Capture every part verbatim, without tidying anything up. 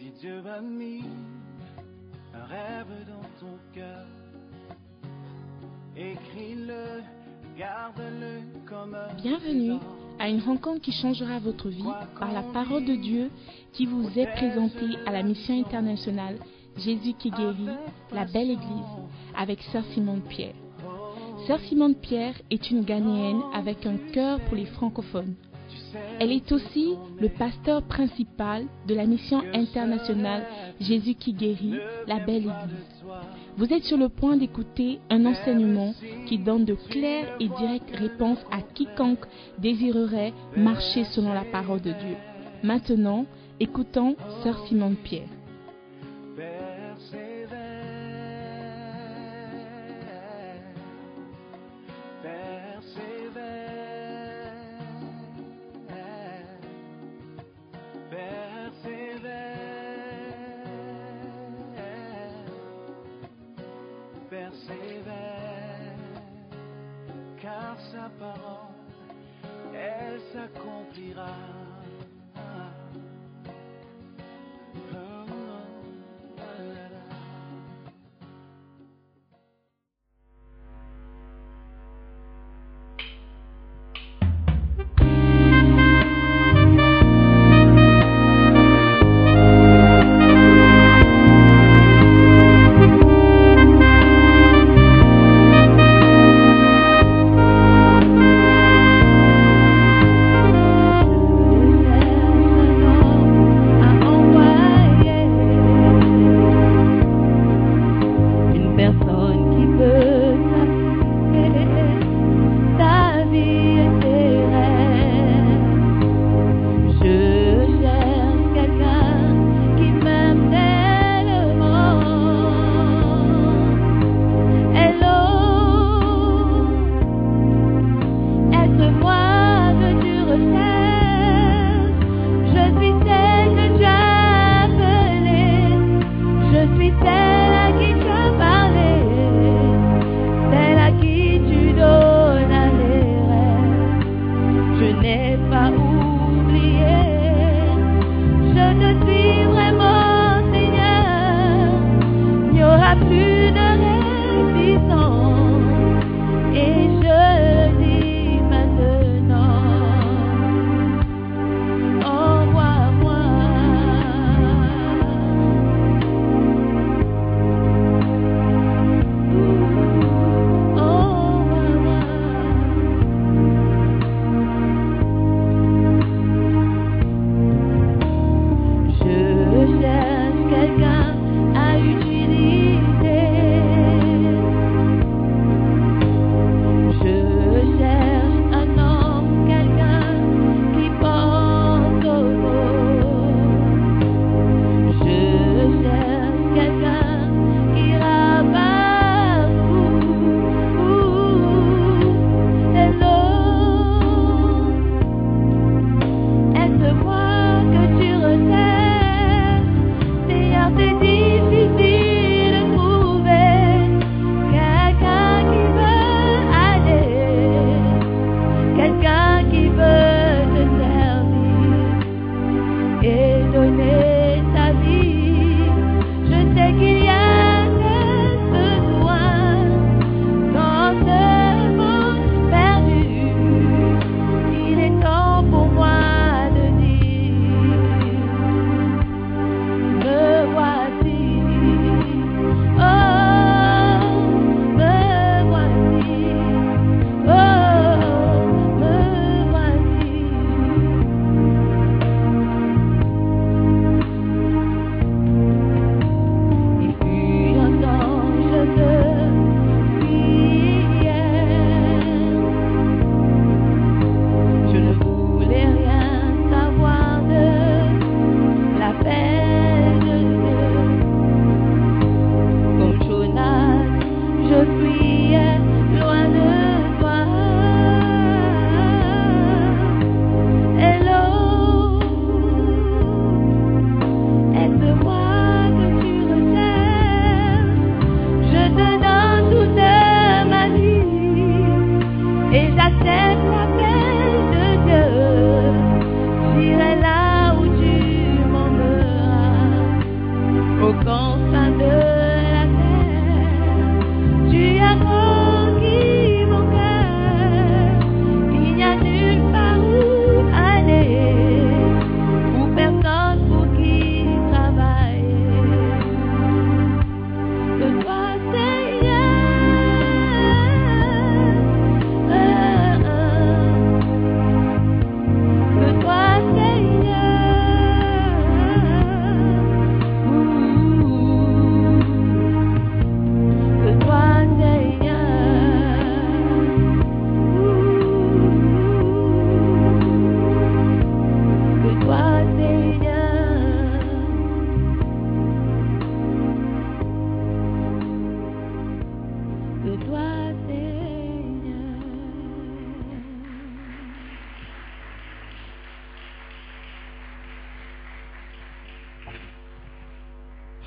Si Dieu a mis un rêve dans ton cœur, écris-le, garde-le comme un Bienvenue à une rencontre qui changera votre vie par la parole de Dieu qui vous est présentée à la mission internationale Jésus qui guérit, la belle église, avec Sœur Simone Pierre. Sœur Simone Pierre est une Ghanéenne avec un cœur pour les francophones. Elle est aussi le pasteur principal de la mission internationale Jésus qui guérit, la belle église. Vous êtes sur le point d'écouter un enseignement qui donne de claires et directes réponses à quiconque désirerait marcher selon la parole de Dieu. Maintenant, écoutons Sœur Simone Pierre. Car sa parole, elle s'accomplira. Je cherche quelqu'un à utiliser.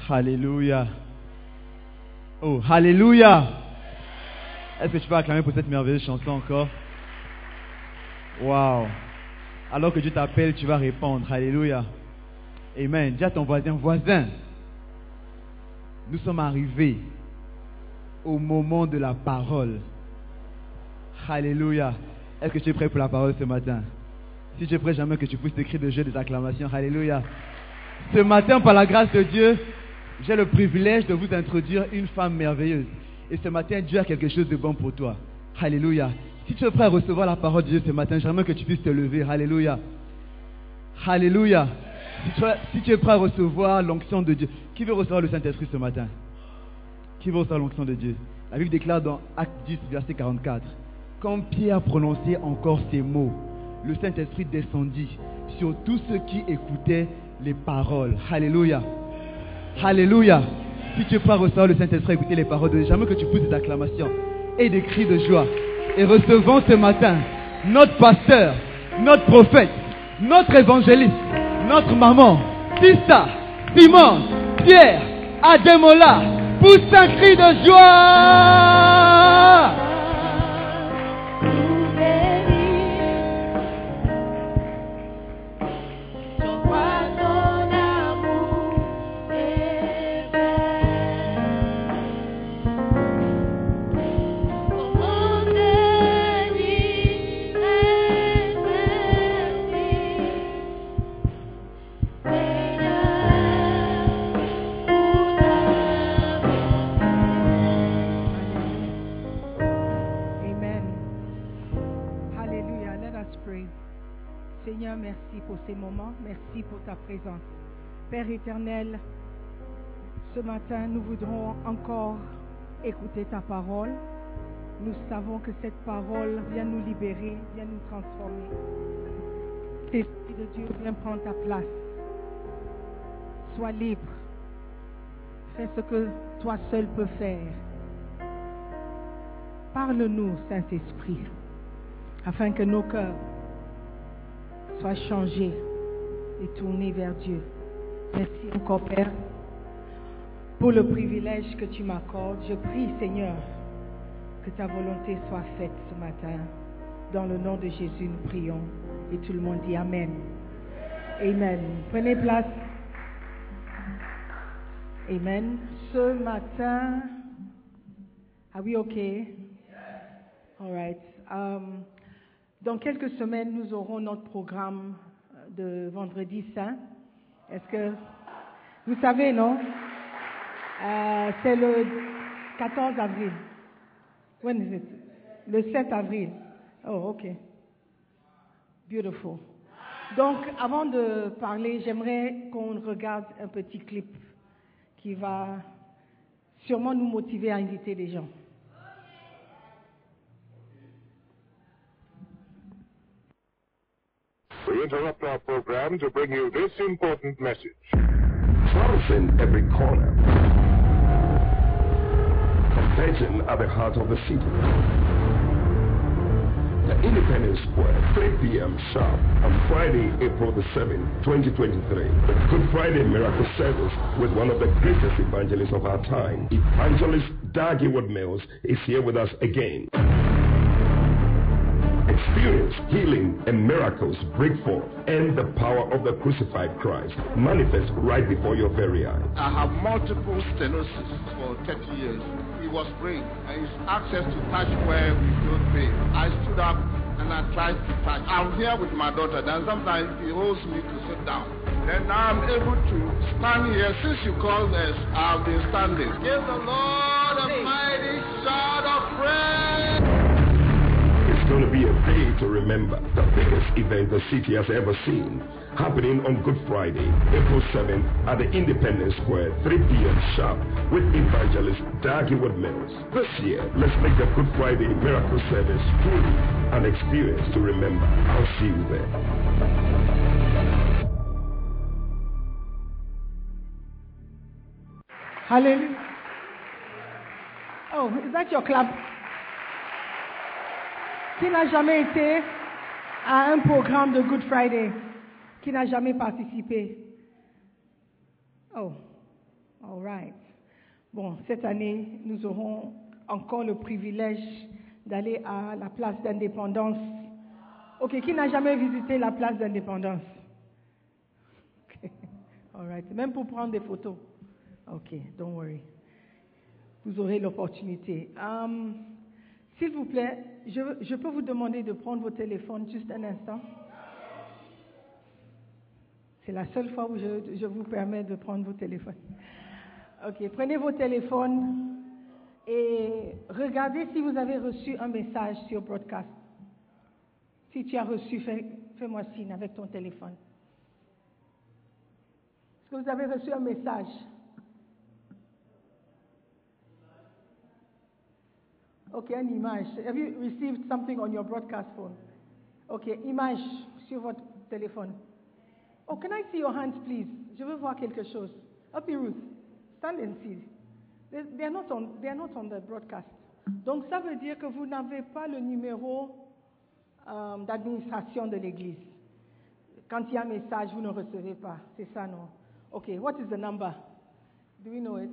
Alléluia. Oh, Alléluia. Est-ce que tu peux acclamer pour cette merveilleuse chanson encore? Wow. Alors que Dieu t'appelle, tu vas répondre. Alléluia. Amen. Dis à ton voisin, voisin, nous sommes arrivés au moment de la parole. Alléluia. Est-ce que tu es prêt pour la parole ce matin? Si tu es prêt, jamais que tu puisses écrire de jeu des acclamations. Alléluia. Ce matin, par la grâce de Dieu, j'ai le privilège de vous introduire une femme merveilleuse. Et ce matin, Dieu a quelque chose de bon pour toi. Alléluia. Si tu es prêt à recevoir la parole de Dieu ce matin, j'aimerais que tu puisses te lever. Alléluia. Alléluia. Si tu, es, si tu es prêt à recevoir l'onction de Dieu, qui veut recevoir le Saint-Esprit ce matin? Qui veut recevoir l'onction de Dieu? La Bible déclare dans Acte dix, verset quarante-quatre. Quand Pierre prononçait encore ces mots, le Saint-Esprit descendit sur tous ceux qui écoutaient les paroles. Alléluia. Alléluia. Si tu es prêt à recevoir le Saint-Esprit, écouter les paroles de Dieu, j'aimerais que tu pousses des acclamations et des cris de joie. Et recevons ce matin notre pasteur, notre prophète, notre évangéliste, notre maman, Sista, Simon, Pierre, Ademola, pousse un cri de joie. Seigneur, merci pour ces moments, merci pour ta présence. Père éternel, ce matin, nous voudrons encore écouter ta parole. Nous savons que cette parole vient nous libérer, vient nous transformer. L'Esprit de Dieu, viens prendre ta place. Sois libre. Fais ce que toi seul peux faire. Parle-nous, Saint-Esprit, afin que nos cœurs sois changé et tourné vers Dieu. Merci encore, Père, pour le privilège que tu m'accordes. Je prie, Seigneur, que ta volonté soit faite ce matin. Dans le nom de Jésus, nous prions. Et tout le monde dit Amen. Amen. Prenez place. Amen. Ce matin, are we okay? All right. Um, Dans quelques semaines, nous aurons notre programme de Vendredi Saint. Est-ce que vous savez, non? euh, C'est le quatorze avril. When is it? Le sept avril. Oh, ok. Beautiful. Donc, avant de parler, j'aimerais qu'on regarde un petit clip qui va sûrement nous motiver à inviter des gens. We interrupt our program to bring you this important message. Flowers in every corner. Contagion at the heart of the city. The Independence Square, three p.m. sharp, on Friday, April the seventh, twenty twenty-three. The Good Friday Miracle Service with one of the greatest evangelists of our time. Evangelist Dag Heward-Mills is here with us again. Experience healing and miracles break forth, and the power of the crucified Christ manifest right before your very eyes. I have multiple stenosis for thirty years. He was praying, and his access to touch where we don't pay. I stood up and I tried to touch. I'm here with my daughter, then sometimes he holds me to sit down. Then now I'm able to stand here. Since you called us, I've been standing. Give the Lord a mighty shout of praise. It's going to be a day to remember, the biggest event the city has ever seen, happening on Good Friday, April seventh at the Independence Square, three p.m. sharp, with evangelist Dag Heward-Mills. This year, let's make the Good Friday Miracle Service truly an experience to remember. I'll see you there. Hallelujah. Oh, is that your clap? Qui n'a jamais été à un programme de Good Friday? Qui n'a jamais participé? Oh, All right. Bon, cette année, nous aurons encore le privilège d'aller à la place d'Indépendance. Ok, qui n'a jamais visité la place d'Indépendance? Okay. All right. Même pour prendre des photos. Ok, don't worry. Vous aurez l'opportunité. Um, s'il vous plaît, je, je peux vous demander de prendre vos téléphones juste un instant? C'est la seule fois où je, je vous permets de prendre vos téléphones. Ok, prenez vos téléphones et regardez si vous avez reçu un message sur Broadcast. Si tu as reçu, fais, fais-moi signe avec ton téléphone. Est-ce que vous avez reçu un message? Ok, une image. Have you received something on your broadcast phone? Ok, image sur votre téléphone. Oh, can I see your hands, please? Je veux voir quelque chose. Up, Ruth. Stand and see. They, they are not on. They are not on the broadcast. Donc, ça veut dire que vous n'avez pas le numéro euh, d'administration de l'Église. Quand il y a un message, vous ne recevez pas. C'est ça, non? Ok. What is the number? Do we know it?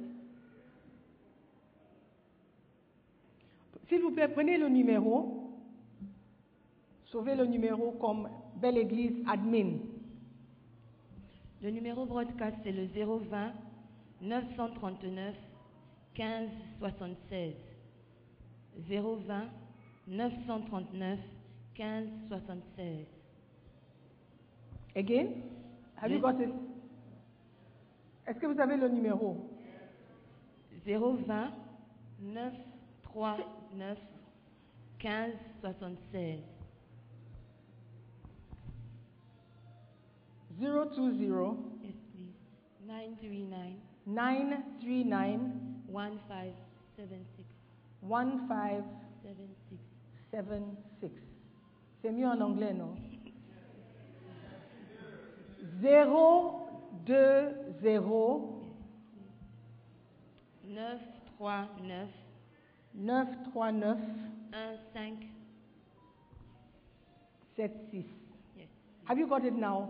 S'il vous plaît, prenez le numéro. Sauvez le numéro comme Belle Église Admin. Le numéro broadcast, c'est le zéro vingt neuf cent trente-neuf quinze soixante-seize. zéro vingt neuf cent trente-neuf quinze soixante-seize. Again? Have you got it? Est-ce que vous avez le numéro? zéro vingt neuf trente-neuf quinze soixante-seize. zero two zero Yes, please. nine three nine nine three nine one five seven six. one five seven six. seven six. C'est mieux en anglais, non? zéro deux zéro neuf trois neuf neuf trois neuf un cinq sept six. Yes. Have you got it now?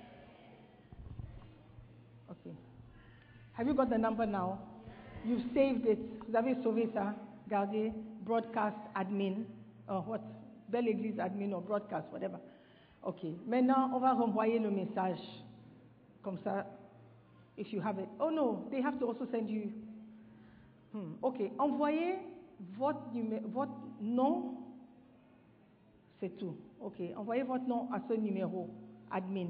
Okay. Have you got the number now? You've saved it. Vous avez sauvé ça. Gardez broadcast admin. Or what? Belle Église admin or broadcast, whatever. Ok. Maintenant, on va renvoyer le message. Comme ça, if you have it. Oh no, they have to also send you. Hmm. Ok. Envoyez votre, numé- votre nom. C'est tout. Ok. Envoyez votre nom à ce numéro admin.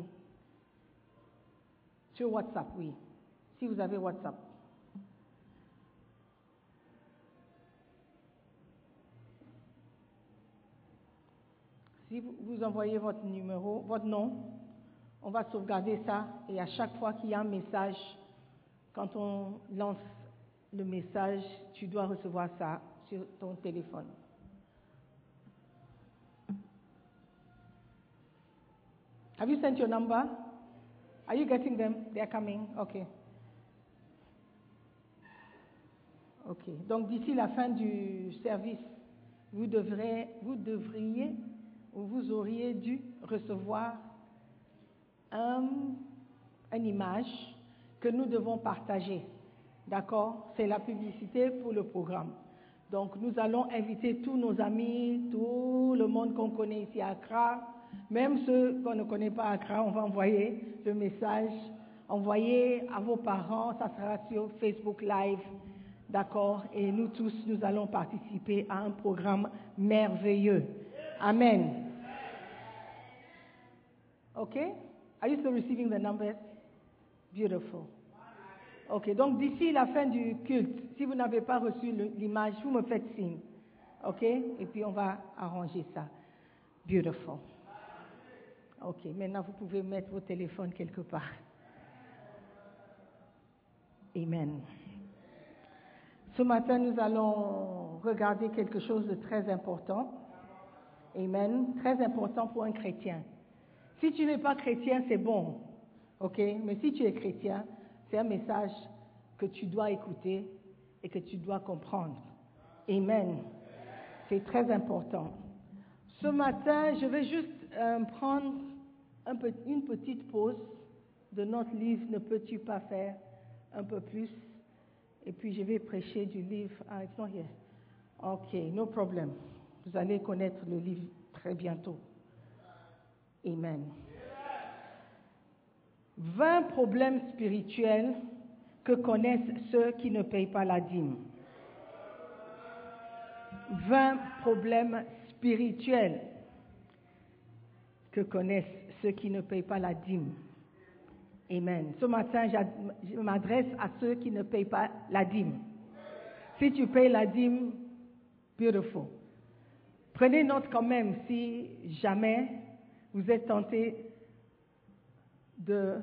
Sur WhatsApp, oui. Si vous avez WhatsApp. Si vous, vous envoyez votre numéro, votre nom, on va sauvegarder ça et à chaque fois qu'il y a un message, quand on lance le message, tu dois recevoir ça sur ton téléphone. Have you sent your number? Are you getting them? They are coming. Okay. Ok. Donc d'ici la fin du service, vous devrez, vous devriez ou vous auriez dû recevoir un, une image que nous devons partager. D'accord? C'est la publicité pour le programme. Donc nous allons inviter tous nos amis, tout le monde qu'on connaît ici à Accra, même ceux qu'on ne connaît pas à Accra, on va envoyer le message. Envoyez à vos parents, ça sera sur Facebook Live. D'accord? Et nous tous, nous allons participer à un programme merveilleux. Amen. Okay? Are you still receiving the numbers? Beautiful. Ok, donc d'ici la fin du culte, si vous n'avez pas reçu le- l'image, vous me faites signe. Ok? Et puis on va arranger ça. Beautiful. Ok, maintenant vous pouvez mettre vos téléphones quelque part. Amen. Ce matin, nous allons regarder quelque chose de très important. Amen. Très important pour un chrétien. Si tu n'es pas chrétien, c'est bon. Ok? Mais si tu es chrétien, c'est un message que tu dois écouter et que tu dois comprendre. Amen. C'est très important. Ce matin, je vais juste euh, prendre un peu, une petite pause de notre livre « Ne peux-tu pas faire un peu plus ?» Et puis je vais prêcher du livre. Ah, it's not here. Ok, no problem. Vous allez connaître le livre très bientôt. Amen. vingt problèmes spirituels que connaissent ceux qui ne payent pas la dîme. vingt problèmes spirituels que connaissent ceux qui ne payent pas la dîme. Amen. Ce matin, je m'adresse à ceux qui ne payent pas la dîme. Si tu payes la dîme, beautiful. Prenez note quand même si jamais vous êtes tenté de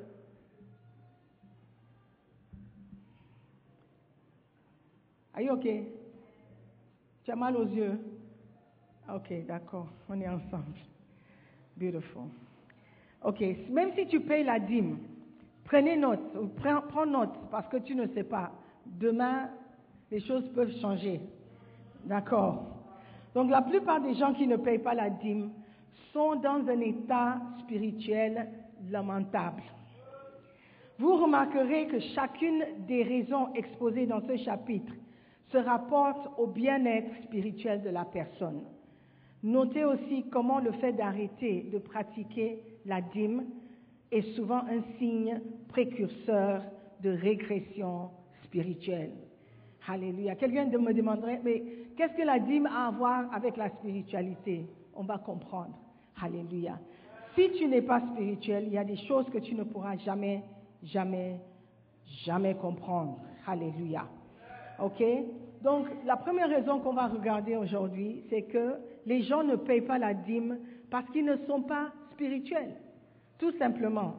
Are you okay? Tu as mal aux yeux? Ok, d'accord, on est ensemble. Beautiful. Ok, même si tu payes la dîme, prenez note, ou prends, prends note, parce que tu ne sais pas. Demain, les choses peuvent changer. D'accord? Donc la plupart des gens qui ne payent pas la dîme sont dans un état spirituel lamentable. Vous remarquerez que chacune des raisons exposées dans ce chapitre se rapporte au bien-être spirituel de la personne. Notez aussi comment le fait d'arrêter de pratiquer la dîme est souvent un signe précurseur de régression spirituelle. Alléluia. Quelqu'un me demanderait, mais qu'est-ce que la dîme a à voir avec la spiritualité? On va comprendre. Alléluia. Si tu n'es pas spirituel, il y a des choses que tu ne pourras jamais, jamais, jamais comprendre. Alléluia. OK? Donc, la première raison qu'on va regarder aujourd'hui, c'est que les gens ne payent pas la dîme parce qu'ils ne sont pas spirituels. Tout simplement.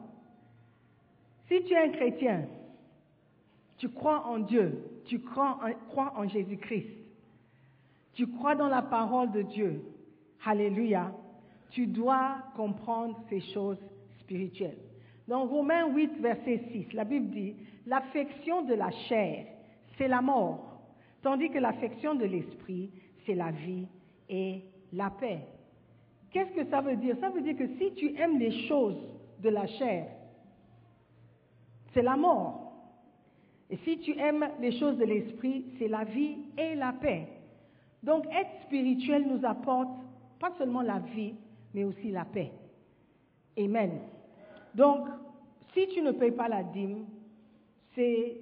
Si tu es un chrétien, tu crois en Dieu, tu crois en, crois en Jésus-Christ, tu crois dans la parole de Dieu, alléluia, tu dois comprendre ces choses spirituelles. Dans Romains huit, verset six, la Bible dit, l'affection de la chair, c'est la mort, tandis que l'affection de l'esprit, c'est la vie et la paix. Qu'est-ce que ça veut dire? Ça veut dire que si tu aimes les choses de la chair, c'est la mort. Et si tu aimes les choses de l'esprit, c'est la vie et la paix. Donc, être spirituel nous apporte pas seulement la vie, mais aussi la paix. Amen. Donc, si tu ne payes pas la dîme, c'est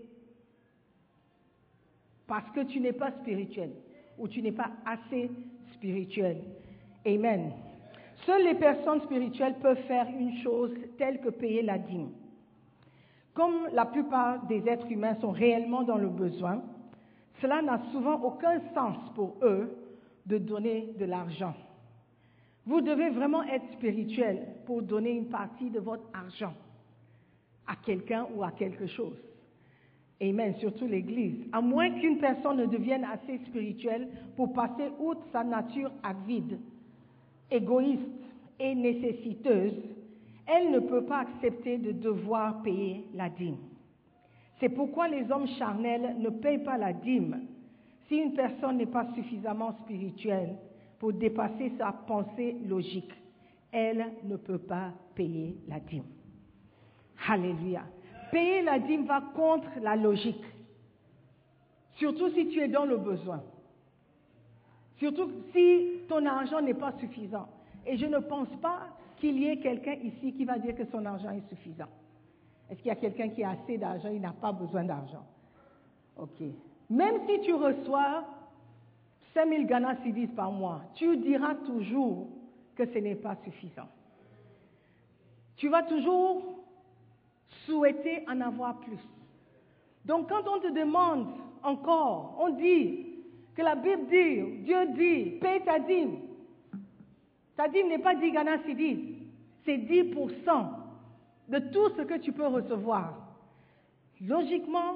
parce que tu n'es pas spirituel ou tu n'es pas assez spirituel. Amen. Seules les personnes spirituelles peuvent faire une chose telle que payer la dîme. Comme la plupart des êtres humains sont réellement dans le besoin, cela n'a souvent aucun sens pour eux de donner de l'argent. Vous devez vraiment être spirituel pour donner une partie de votre argent à quelqu'un ou à quelque chose. Amen, surtout l'Église. À moins qu'une personne ne devienne assez spirituelle pour passer outre sa nature avide, égoïste et nécessiteuse, elle ne peut pas accepter de devoir payer la dîme. C'est pourquoi les hommes charnels ne payent pas la dîme. Si une personne n'est pas suffisamment spirituelle pour dépasser sa pensée logique, elle ne peut pas payer la dîme. Alléluia. Payer la dîme va contre la logique. Surtout si tu es dans le besoin. Surtout si ton argent n'est pas suffisant. Et je ne pense pas qu'il y ait quelqu'un ici qui va dire que son argent est suffisant. Est-ce qu'il y a quelqu'un qui a assez d'argent, il n'a pas besoin d'argent? Ok. Même si tu reçois cinq mille Ghana Cedis par mois, tu diras toujours que ce n'est pas suffisant. Tu vas toujours souhaiter en avoir plus. Donc quand on te demande encore, on dit que la Bible dit, Dieu dit, paye ta dîme. Ta dîme n'est pas dix Ghana Cedis, c'est dix pour cent de tout ce que tu peux recevoir. Logiquement,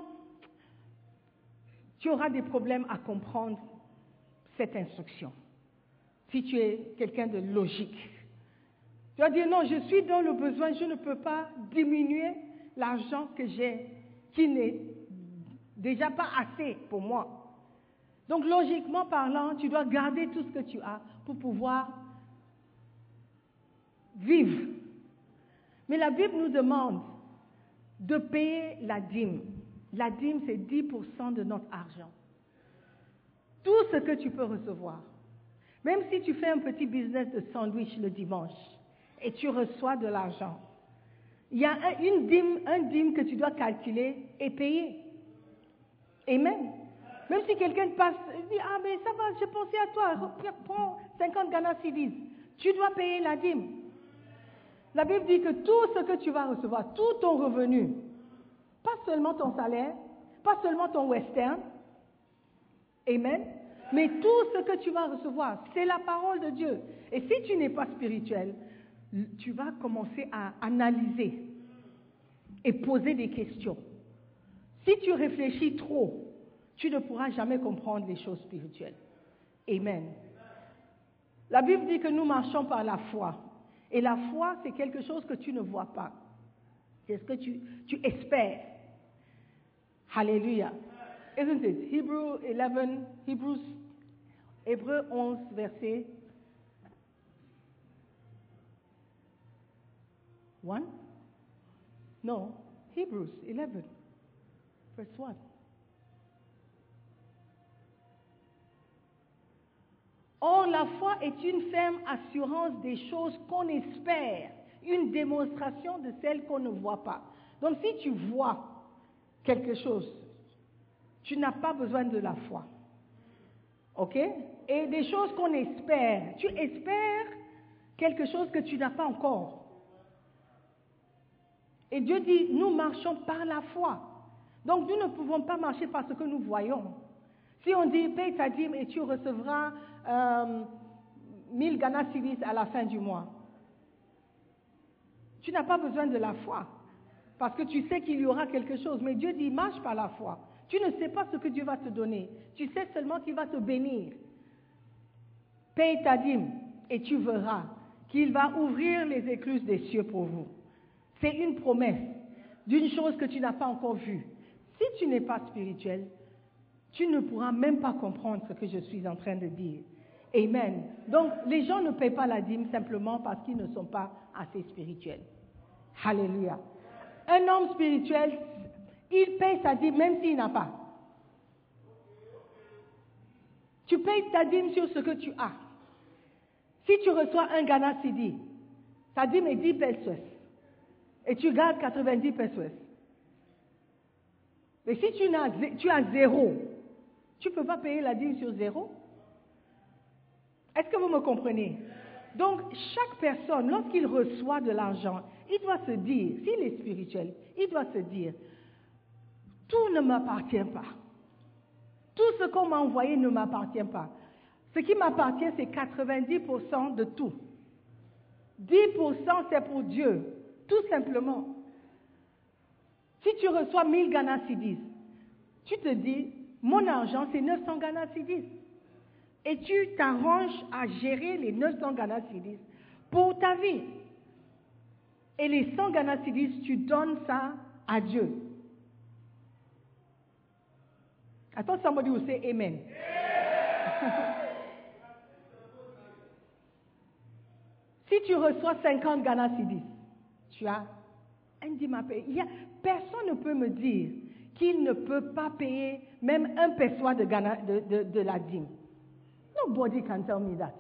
tu auras des problèmes à comprendre cette instruction. Si tu es quelqu'un de logique, tu vas dire non, je suis dans le besoin, je ne peux pas diminuer l'argent que j'ai, qui n'est déjà pas assez pour moi. Donc logiquement parlant, tu dois garder tout ce que tu as pour pouvoir vivre. Mais la Bible nous demande de payer la dîme. La dîme, c'est dix pour cent de notre argent. Tout ce que tu peux recevoir. Même si tu fais un petit business de sandwich le dimanche et tu reçois de l'argent, il y a un, une dîme, un dîme que tu dois calculer et payer. Amen. Même si quelqu'un passe et dit, ah mais ça va, j'ai pensé à toi, prends cinquante Ghana cedis. Tu dois payer la dîme. La Bible dit que tout ce que tu vas recevoir, tout ton revenu, pas seulement ton salaire, pas seulement ton western, amen, mais tout ce que tu vas recevoir, c'est la parole de Dieu. Et si tu n'es pas spirituel, tu vas commencer à analyser et poser des questions. Si tu réfléchis trop, tu ne pourras jamais comprendre les choses spirituelles. Amen. La Bible dit que nous marchons par la foi. Et la foi, c'est quelque chose que tu ne vois pas. C'est ce que tu, tu espères. Hallelujah. Isn't it? Hebrew eleven, Hebrews, Hébreux onze, verset one? No, Hebrews eleven, verse one. Or, la foi est une ferme assurance des choses qu'on espère, une démonstration de celles qu'on ne voit pas. Donc, si tu vois quelque chose, tu n'as pas besoin de la foi. OK? Et des choses qu'on espère, tu espères quelque chose que tu n'as pas encore. Et Dieu dit, nous marchons par la foi. Donc, nous ne pouvons pas marcher par ce que nous voyons. Si on dit, paye ta dîme et tu recevras euh, mille Ghana cedis à la fin du mois, tu n'as pas besoin de la foi. Parce que tu sais qu'il y aura quelque chose. Mais Dieu dit, marche par la foi. Tu ne sais pas ce que Dieu va te donner. Tu sais seulement qu'il va te bénir. Paye ta dîme et tu verras qu'il va ouvrir les écluses des cieux pour vous. C'est une promesse d'une chose que tu n'as pas encore vue. Si tu n'es pas spirituel, tu ne pourras même pas comprendre ce que je suis en train de dire. Amen. Donc, les gens ne payent pas la dîme simplement parce qu'ils ne sont pas assez spirituels. Alléluia. Un homme spirituel, il paye sa dîme même s'il n'a pas. Tu payes ta dîme sur ce que tu as. Si tu reçois un Ghana cedi, ta dîme est dix pesos. Et tu gardes quatre-vingt-dix pesos. Mais si tu as, tu as zéro, tu ne peux pas payer la dîme sur zéro. Est-ce que vous me comprenez? Donc, chaque personne, lorsqu'il reçoit de l'argent, il doit se dire, s'il est spirituel, il doit se dire, tout ne m'appartient pas. Tout ce qu'on m'a envoyé ne m'appartient pas. Ce qui m'appartient, c'est quatre-vingt-dix pour cent de tout. dix pour cent, c'est pour Dieu, tout simplement. Si tu reçois mille Ghana cedis, tu te dis, mon argent, c'est neuf cents Ghana cedis. Et tu t'arranges à gérer les neuf cents Ghana cedis pour ta vie. Et les cent Ghana cedis, tu donnes ça à Dieu. Attends, somebody will say amen. Si tu reçois cinquante Ghana cedis, tu as un dîme à payer. Il y a, personne ne peut me dire qu'il ne peut pas payer même un peso de, Ghana, de, de, de la dîme. Nobody can tell me that.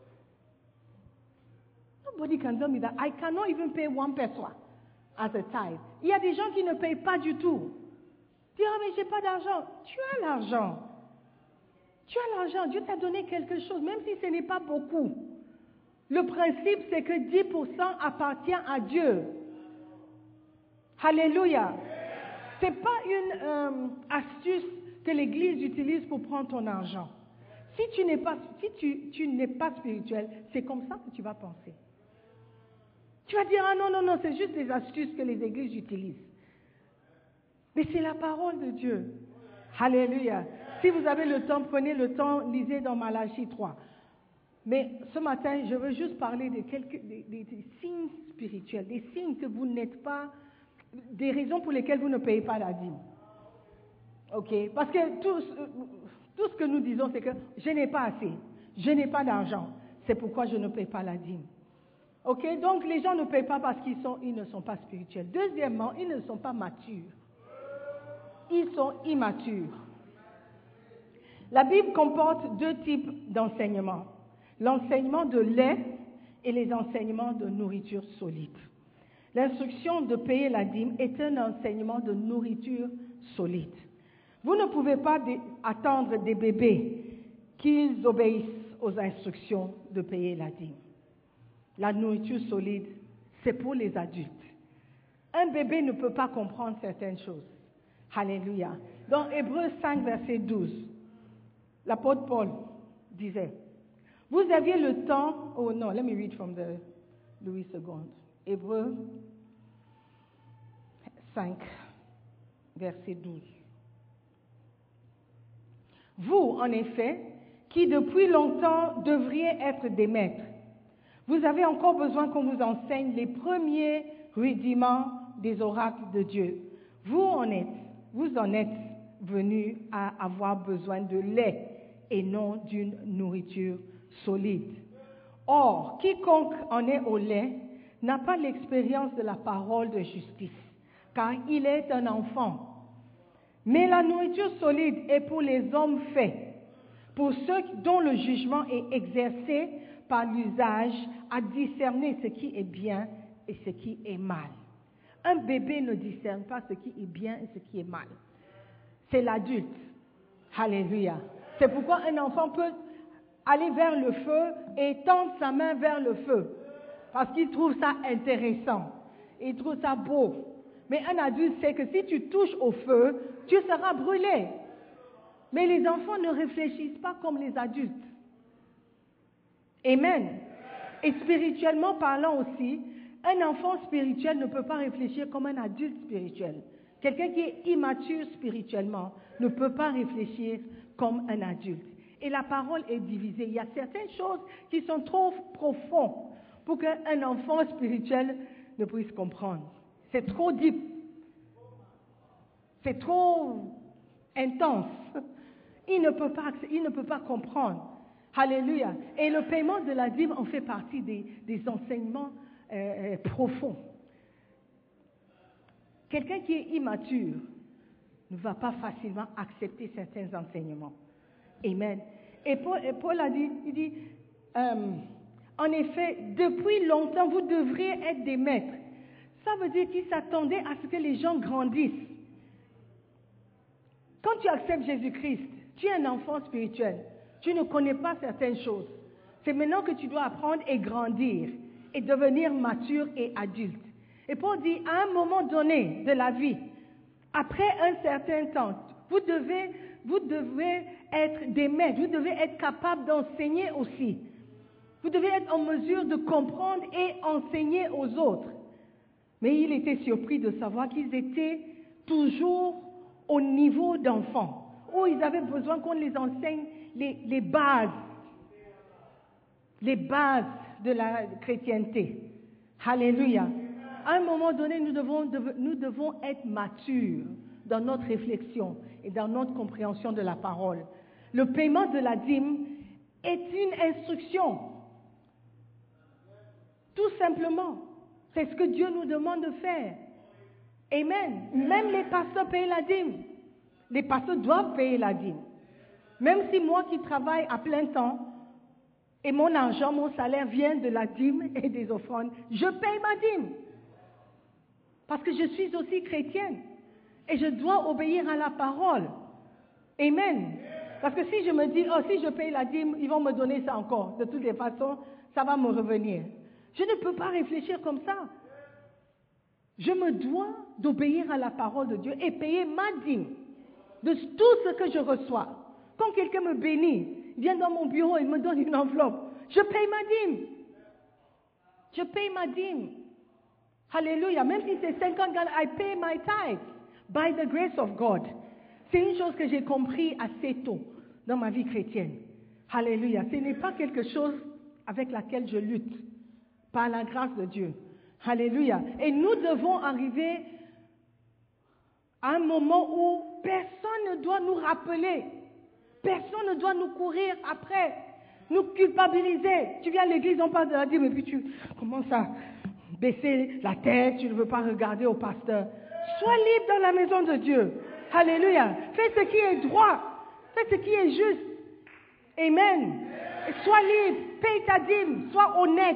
Nobody can tell me that. I cannot even pay one peso as a tithe. Il y a des gens qui ne payent pas du tout. Dis, ah, mais j'ai pas d'argent. Tu as l'argent. Tu as l'argent. Dieu t'a donné quelque chose, même si ce n'est pas beaucoup. Le principe, c'est que dix pour cent appartient à Dieu. Alléluia. Ce n'est pas une euh, astuce que l'Église utilise pour prendre ton argent. Si tu n'es pas, si tu, tu n'es pas spirituel, c'est comme ça que tu vas penser. Tu vas dire, ah non, non, non, c'est juste des astuces que les églises utilisent. Mais c'est la parole de Dieu. Alléluia. Si vous avez le temps, prenez le temps, lisez dans Malachie trois. Mais ce matin, je veux juste parler de quelques des, des, des signes spirituels, des signes que vous n'êtes pas, des raisons pour lesquelles vous ne payez pas la dîme. Ok? Parce que tout, tout ce que nous disons, c'est que je n'ai pas assez, je n'ai pas d'argent, c'est pourquoi je ne paye pas la dîme. Ok? Donc les gens ne payent pas parce qu'ils sont, ils ne sont pas spirituels. Deuxièmement, ils ne sont pas matures. ils sont immatures. La Bible comporte deux types d'enseignements. L'enseignement de lait et les enseignements de nourriture solide. L'instruction de payer la dîme est un enseignement de nourriture solide. Vous ne pouvez pas dé- attendre des bébés qu'ils obéissent aux instructions de payer la dîme. La nourriture solide, c'est pour les adultes. Un bébé ne peut pas comprendre certaines choses. Alléluia. Dans Hébreux cinq, verset douze, l'apôtre Paul disait, « Vous aviez le temps... » Oh non, let me read from the Louis second. Hébreux cinq, verset douze. « Vous, en effet, qui depuis longtemps devriez être des maîtres, vous avez encore besoin qu'on vous enseigne les premiers rudiments des oracles de Dieu. Vous en êtes, vous en êtes venus à avoir besoin de lait et non d'une nourriture solide. Or, quiconque en est au lait n'a pas l'expérience de la parole de justice, car il est un enfant. Mais la nourriture solide est pour les hommes faits, pour ceux dont le jugement est exercé par l'usage à discerner ce qui est bien et ce qui est mal. Un bébé ne discerne pas ce qui est bien et ce qui est mal. C'est l'adulte. Alléluia. C'est pourquoi un enfant peut aller vers le feu et tendre sa main vers le feu, parce qu'il trouve ça intéressant, il trouve ça beau. Mais un adulte sait que si tu touches au feu, tu seras brûlé. Mais les enfants ne réfléchissent pas comme les adultes. Amen. Et spirituellement parlant aussi, un enfant spirituel ne peut pas réfléchir comme un adulte spirituel. Quelqu'un qui est immature spirituellement ne peut pas réfléchir comme un adulte. Et la parole est divisée. Il y a certaines choses qui sont trop profondes pour qu'un enfant spirituel ne puisse comprendre. C'est trop deep. C'est trop intense. Il ne peut pas, il ne peut pas comprendre. Alléluia. Et le paiement de la dîme en fait partie des, des enseignements euh, profonds. Quelqu'un qui est immature ne va pas facilement accepter certains enseignements. Amen. Et Paul, et Paul a dit, il dit, euh, en effet, depuis longtemps, vous devriez être des maîtres. Ça veut dire qu'il s'attendait à ce que les gens grandissent. Quand tu acceptes Jésus-Christ, tu es un enfant spirituel. Tu ne connais pas certaines choses. C'est maintenant que tu dois apprendre et grandir et devenir mature et adulte. Et Paul dit, à un moment donné de la vie, après un certain temps, vous devez, vous devez être des maîtres, vous devez être capable d'enseigner aussi. Vous devez être en mesure de comprendre et enseigner aux autres. Mais il était surpris de savoir qu'ils étaient toujours au niveau d'enfants, où ils avaient besoin qu'on les enseigne les, les bases, les bases de la chrétienté. Alléluia. À un moment donné, nous devons, nous devons être matures dans notre réflexion et dans notre compréhension de la parole. Le paiement de la dîme est une instruction. Tout simplement. C'est ce que Dieu nous demande de faire. Amen. Même les pasteurs payent la dîme. Les pasteurs doivent payer la dîme. Même si moi qui travaille à plein temps, et mon argent, mon salaire vient de la dîme et des offrandes, je paye ma dîme. Parce que je suis aussi chrétienne. Et je dois obéir à la parole. Amen. Parce que si je me dis, oh, si je paye la dîme, ils vont me donner ça encore. De toutes les façons, ça va me revenir. Je ne peux pas réfléchir comme ça. Je me dois d'obéir à la parole de Dieu et payer ma dîme de tout ce que je reçois. Quand quelqu'un me bénit, vient dans mon bureau et me donne une enveloppe, je paye ma dîme. Je paye ma dîme. Alléluia. Même si c'est cinquante dollars, I pay my tithe by the grace of God. C'est une chose que j'ai compris assez tôt dans ma vie chrétienne. Alléluia. Ce n'est pas quelque chose avec laquelle je lutte. Par la grâce de Dieu. Alléluia. Et nous devons arriver à un moment où personne ne doit nous rappeler. Personne ne doit nous courir après. Nous culpabiliser. Tu viens à l'église, on parle de la dîme et puis tu commences à baisser la tête, tu ne veux pas regarder au pasteur. Sois libre dans la maison de Dieu. Alléluia. Fais ce qui est droit. Fais ce qui est juste. Amen. Sois libre. Paye ta dîme. Sois honnête.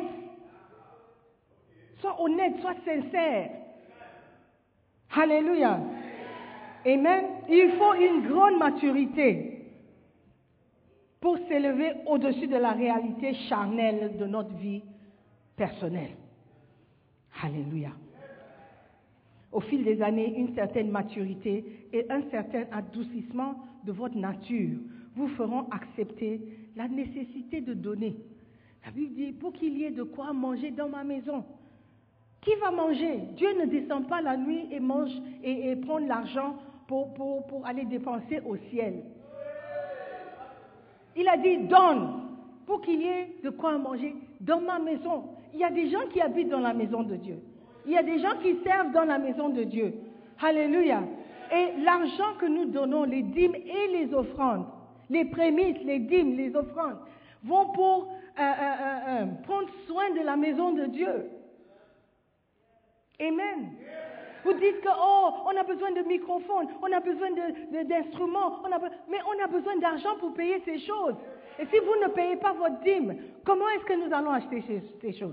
Sois honnête. Sois sincère. Alléluia. Amen. Il faut une grande maturité pour s'élever au-dessus de la réalité charnelle de notre vie personnelle. Alléluia. Au fil des années, une certaine maturité et un certain adoucissement de votre nature vous feront accepter la nécessité de donner. La Bible dit, pour qu'il y ait de quoi manger dans ma maison. Qui va manger? Dieu ne descend pas la nuit et mange et, et prend l'argent pour, pour, pour aller dépenser au ciel. Il a dit, donne, pour qu'il y ait de quoi manger dans ma maison. Il y a des gens qui habitent dans la maison de Dieu. Il y a des gens qui servent dans la maison de Dieu. Alléluia. Et l'argent que nous donnons, les dîmes et les offrandes, les prémices, les dîmes, les offrandes, vont pour euh, euh, euh, prendre soin de la maison de Dieu. Amen. Vous dites que, oh, on a besoin de microphones, on a besoin de, de, d'instruments, on a, mais on a besoin d'argent pour payer ces choses. Et si vous ne payez pas votre dîme, comment est-ce que nous allons acheter ces, ces choses?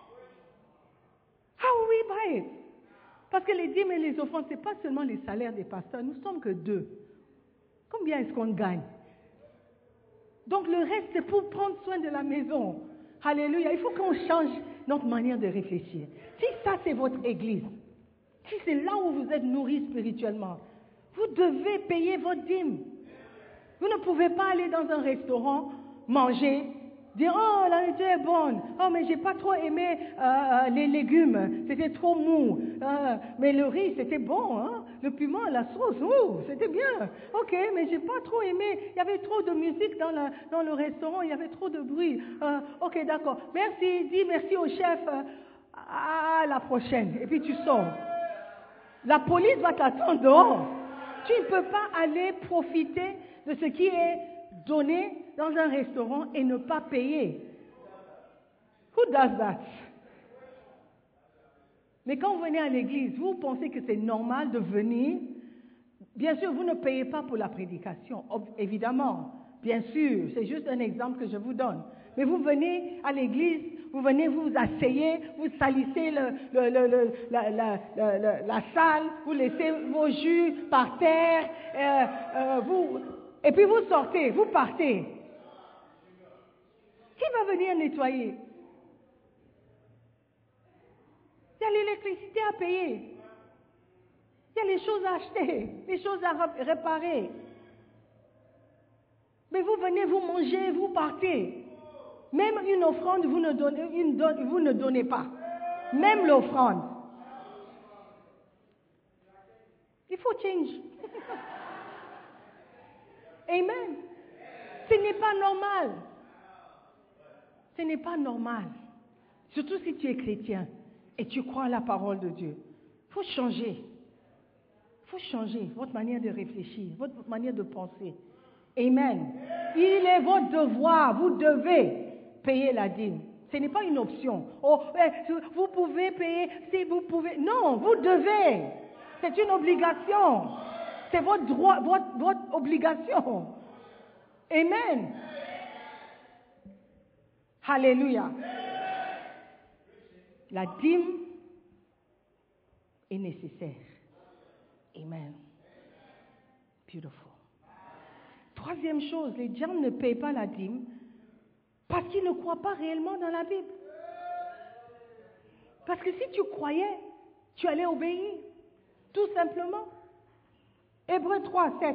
How will we buy it? Parce que les dîmes et les offrandes, ce n'est pas seulement les salaires des pasteurs, nous ne sommes que deux. Combien est-ce qu'on gagne? Donc le reste, c'est pour prendre soin de la maison. Alléluia. Il faut qu'on change notre manière de réfléchir. Si ça, c'est votre église, si c'est là où vous êtes nourris spirituellement, vous devez payer votre dîme. Vous ne pouvez pas aller dans un restaurant, manger, dire « Oh, la nourriture est bonne. Oh, mais j'ai pas trop aimé euh, les légumes. C'était trop mou. Euh, mais le riz, c'était bon. Hein? Le piment, la sauce, oh, c'était bien. Ok, mais j'ai pas trop aimé. Il y avait trop de musique dans, la, dans le restaurant. Il y avait trop de bruit. Euh, ok, d'accord. Merci. Dis merci au chef. Euh, à la prochaine. Et puis tu sors. La police va t'attendre dehors. Tu ne peux pas aller profiter de ce qui est donné dans un restaurant et ne pas payer. Who does that? Mais quand vous venez à l'église, vous pensez que c'est normal de venir. Bien sûr, vous ne payez pas pour la prédication, évidemment. Bien sûr, c'est juste un exemple que je vous donne. Mais vous venez à l'église, vous venez, vous vous asseyez, vous salissez le, le, le, le, la, la, la, la, la salle, vous laissez vos jus par terre, euh, euh, vous, et puis vous sortez, vous partez. Qui va venir nettoyer? Il y a l'électricité à payer. Il y a les choses à acheter, les choses à réparer. Mais vous venez, vous mangez, vous partez. Même une offrande, vous ne donnez, une don, vous ne donnez pas. Même l'offrande. Il faut change. Amen. Ce n'est pas normal. Ce n'est pas normal. Surtout si tu es chrétien et tu crois à la parole de Dieu. Il faut changer. Il faut changer votre manière de réfléchir, votre manière de penser. Amen. Il est votre devoir, vous devez payer la dîme. Ce n'est pas une option. Oh, vous pouvez payer, si vous pouvez. Non, vous devez. C'est une obligation. C'est votre droit, votre, votre obligation. Amen. Alléluia. La dîme est nécessaire. Amen. Beautiful. Troisième chose, les gens ne payent pas la dîme parce qu'ils ne croient pas réellement dans la Bible. Parce que si tu croyais, tu allais obéir. Tout simplement. Hébreux trois, sept.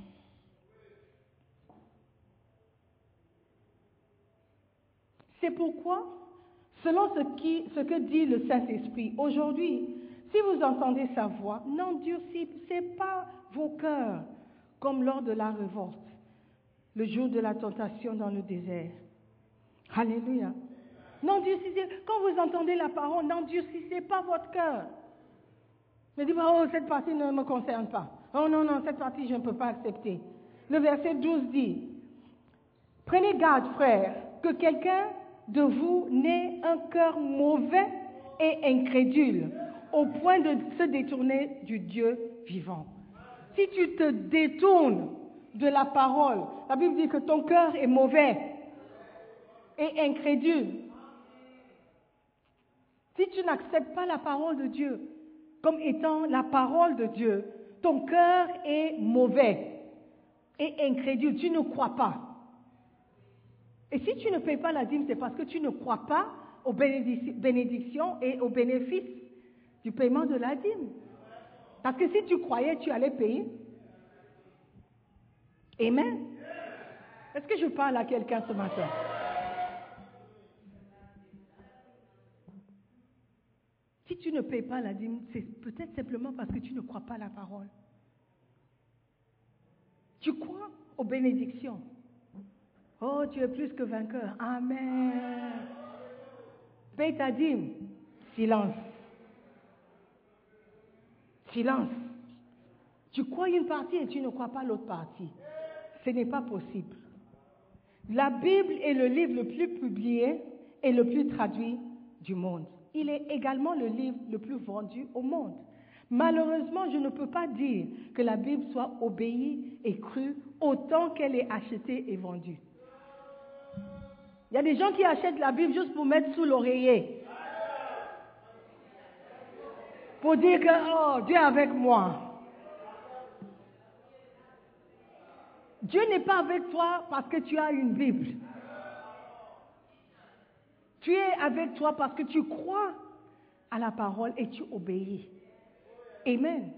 C'est pourquoi, selon ce, qui, ce que dit le Saint-Esprit, aujourd'hui, si vous entendez sa voix, n'endurcissez pas vos cœurs comme lors de la révolte, le jour de la tentation dans le désert. Alléluia. N'endurcissez, quand vous entendez la parole, n'endurcissez pas votre cœur. Ne dites pas, oh, cette partie ne me concerne pas. Oh non, non, cette partie, je ne peux pas accepter. Le verset douze dit, prenez garde, frères, que quelqu'un de vous n'ait un cœur mauvais et incrédule, au point de se détourner du Dieu vivant. si tu te détournes de la parole, la Bible dit que ton cœur est mauvais et incrédule. Si tu n'acceptes pas la parole de Dieu comme étant la parole de Dieu, ton cœur est mauvais et incrédule. Tu ne crois pas. Et si tu ne payes pas la dîme, c'est parce que tu ne crois pas aux bénédictions et aux bénéfices du paiement de la dîme. Parce que si tu croyais, tu allais payer. Amen. Est-ce que je parle à quelqu'un ce matin? Si tu ne payes pas la dîme, c'est peut-être simplement parce que tu ne crois pas à la parole. Tu crois aux bénédictions. Oh, tu es plus que vainqueur. Amen. Paye ta dîme. Silence. Silence. Tu crois une partie et tu ne crois pas l'autre partie. Ce n'est pas possible. La Bible est le livre le plus publié et le plus traduit du monde. Il est également le livre le plus vendu au monde. Malheureusement, je ne peux pas dire que la Bible soit obéie et crue autant qu'elle est achetée et vendue. Il y a des gens qui achètent la Bible juste pour mettre sous l'oreiller. Pour dire que, oh, Dieu est avec moi. Dieu n'est pas avec toi parce que tu as une Bible. Tu es avec toi parce que tu crois à la parole et tu obéis. Amen.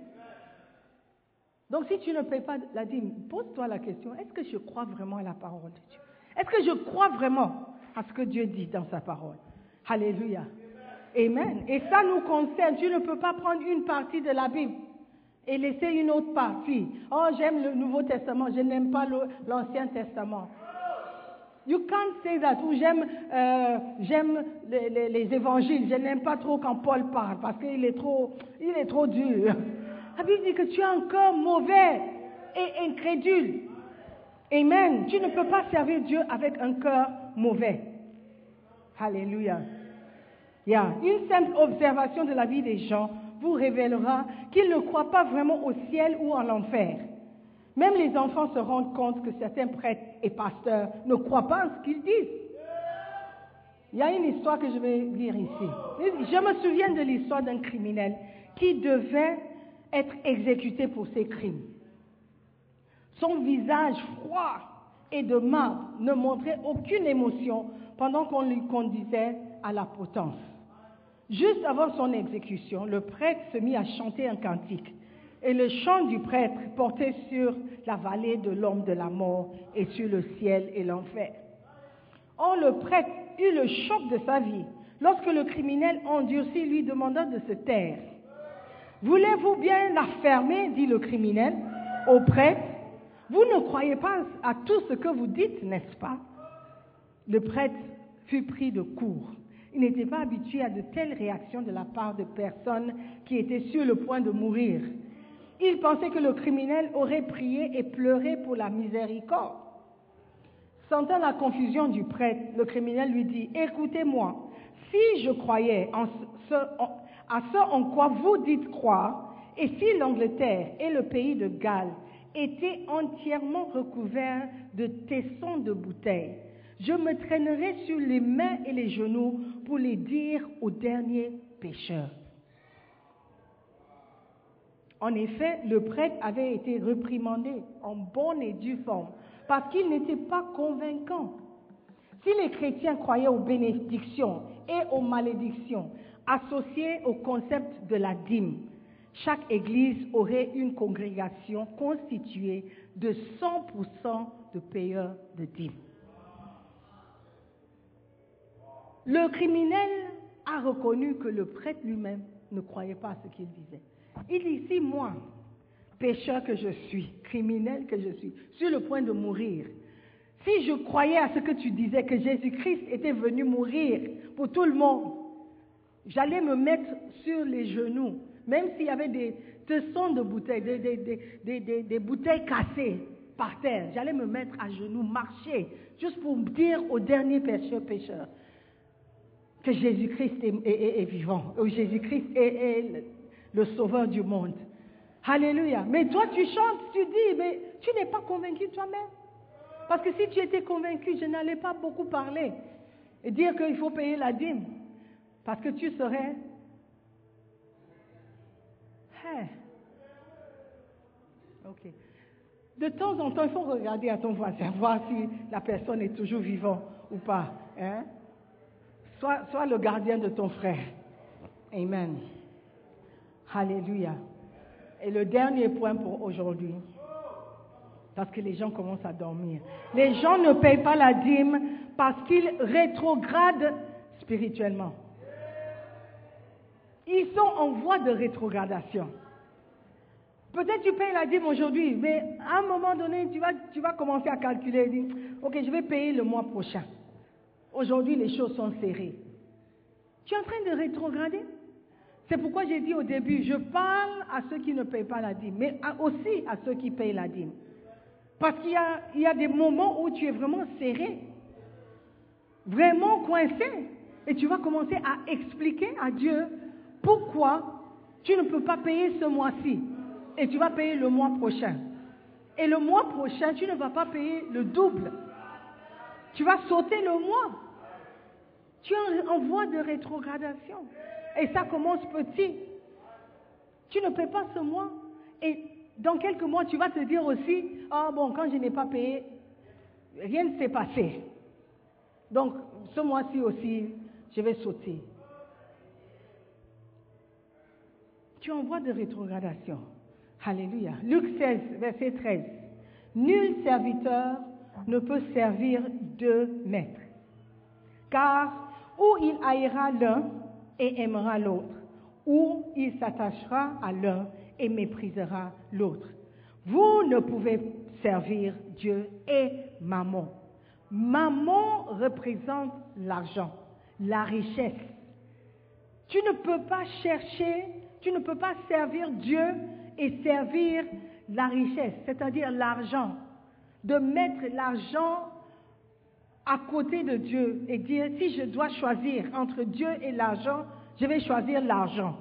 Donc si tu ne payes pas la dîme, pose-toi la question, est-ce que je crois vraiment à la parole de Dieu? Est-ce que je crois vraiment à ce que Dieu dit dans sa parole? Alléluia. Amen. Et ça nous concerne. Tu ne peux pas prendre une partie de la Bible et laisser une autre partie. Oh, j'aime le Nouveau Testament, je n'aime pas l'Ancien Testament. You can't say that. Ou j'aime, euh, j'aime les, les, les évangiles. Je n'aime pas trop quand Paul parle parce qu'il est trop, il est trop dur. La Bible dit que tu as un cœur mauvais et incrédule. Amen. Tu ne peux pas servir Dieu avec un cœur mauvais. Alléluia. Yeah. Une simple observation de la vie des gens vous révélera qu'ils ne croient pas vraiment au ciel ou en l'enfer. Même les enfants se rendent compte que certains prêtres et pasteurs ne croient pas en ce qu'ils disent. Il y a une histoire que je vais lire ici. Je me souviens de l'histoire d'un criminel qui devait être exécuté pour ses crimes. Son visage froid et de marbre ne montrait aucune émotion pendant qu'on lui conduisait à la potence. Juste avant son exécution, le prêtre se mit à chanter un cantique. Et le chant du prêtre portait sur la vallée de l'homme de la mort et sur le ciel et l'enfer. Or, le prêtre eut le choc de sa vie lorsque le criminel endurci lui demanda de se taire. « Voulez-vous bien la fermer ?» dit le criminel au prêtre. « Vous ne croyez pas à tout ce que vous dites, n'est-ce pas ?» Le prêtre fut pris de court. Il n'était pas habitué à de telles réactions de la part de personnes qui étaient sur le point de mourir. Il pensait que le criminel aurait prié et pleuré pour la miséricorde. Sentant la confusion du prêtre, le criminel lui dit « Écoutez-moi, si je croyais en ce, en, à ce en quoi vous dites croire, et si l'Angleterre et le pays de Galles étaient entièrement recouverts de tessons de bouteilles, je me traînerais sur les mains et les genoux pour les dire aux derniers pécheurs. » En effet, le prêtre avait été réprimandé en bonne et due forme parce qu'il n'était pas convaincant. Si les chrétiens croyaient aux bénédictions et aux malédictions associées au concept de la dîme, chaque église aurait une congrégation constituée de cent pour cent de payeurs de dîmes. Le criminel a reconnu que le prêtre lui-même ne croyait pas à ce qu'il disait. Il dit, si moi, pécheur que je suis, criminel que je suis, sur le point de mourir, si je croyais à ce que tu disais, que Jésus-Christ était venu mourir pour tout le monde, j'allais me mettre sur les genoux, même s'il y avait des tessons de bouteilles, des, des, des, des, des, des bouteilles cassées par terre, j'allais me mettre à genoux, marcher, juste pour dire aux derniers pécheurs, pécheurs, que Jésus-Christ est, est, est, est vivant, ou Jésus-Christ est, est le sauveur du monde. Alléluia. Mais toi, tu chantes, tu dis, mais tu n'es pas convaincu toi-même. Parce que si tu étais convaincu, je n'allais pas beaucoup parler et dire qu'il faut payer la dîme. Parce que tu serais... Hey. Ok. De temps en temps, il faut regarder à ton voisin, voir si la personne est toujours vivante ou pas. Hein? Sois, sois le gardien de ton frère. Amen. Alléluia. Et le dernier point pour aujourd'hui, parce que les gens commencent à dormir. Les gens ne payent pas la dîme parce qu'ils rétrogradent spirituellement. Ils sont en voie de rétrogradation. Peut-être tu payes la dîme aujourd'hui, mais à un moment donné, tu vas, tu vas commencer à calculer, dire, ok, je vais payer le mois prochain. Aujourd'hui, les choses sont serrées. Tu es en train de rétrograder. C'est pourquoi j'ai dit au début, je parle à ceux qui ne payent pas la dîme, mais aussi à ceux qui payent la dîme. Parce qu'il y a, il y a des moments où tu es vraiment serré, vraiment coincé, et tu vas commencer à expliquer à Dieu pourquoi tu ne peux pas payer ce mois-ci. Et tu vas payer le mois prochain. Et le mois prochain, tu ne vas pas payer le double. Tu vas sauter le mois. Tu es en voie de rétrogradation. Et ça commence petit. Tu ne paies pas ce mois. Et dans quelques mois, tu vas te dire aussi, ah oh bon, quand je n'ai pas payé, rien ne s'est passé. Donc, ce mois-ci aussi, je vais sauter. Tu es en voie de rétrogradation. Alléluia. Luc seize, verset treize. Nul serviteur ne peut servir deux maîtres, car ou il haïra l'un et aimera l'autre, ou il s'attachera à l'un et méprisera l'autre. Vous ne pouvez servir Dieu et Mammon. Mammon représente l'argent, la richesse. Tu ne peux pas chercher, tu ne peux pas servir Dieu et servir la richesse, c'est-à-dire l'argent. De mettre l'argent à côté de Dieu et dire, si je dois choisir entre Dieu et l'argent, je vais choisir l'argent.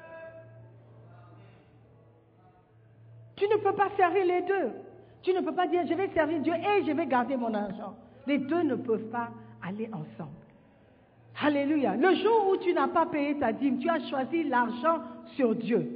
Tu ne peux pas servir les deux. Tu ne peux pas dire, je vais servir Dieu et je vais garder mon argent. Les deux ne peuvent pas aller ensemble. Alléluia. Le jour où tu n'as pas payé ta dîme, tu as choisi l'argent sur Dieu.